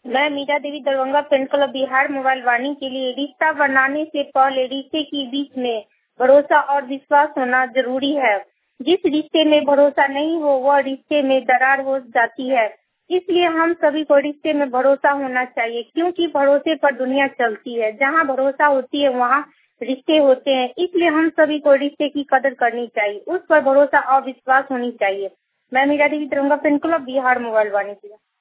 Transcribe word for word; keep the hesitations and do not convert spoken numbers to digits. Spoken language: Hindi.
मैं Meera Devi Darbhanga fan club Bihar mobile Vaani के लिए रिश्ता बनाने से पहले रिश्ते के बीच में भरोसा और विश्वास होना जरूरी है। जिस रिश्ते में भरोसा नहीं हो वह रिश्ते में दरार हो जाती है। इसलिए हम सभी को रिश्ते में भरोसा होना चाहिए, क्योंकि भरोसे पर दुनिया चलती है। जहाँ भरोसा होती है वहाँ रिश्ते होते हैं। इसलिए हम सभी को रिश्ते की कदर करनी चाहिए, उस पर भरोसा और विश्वास होनी चाहिए। मैं Meera Devi Darbhanga fan club Bihar mobile Vaani की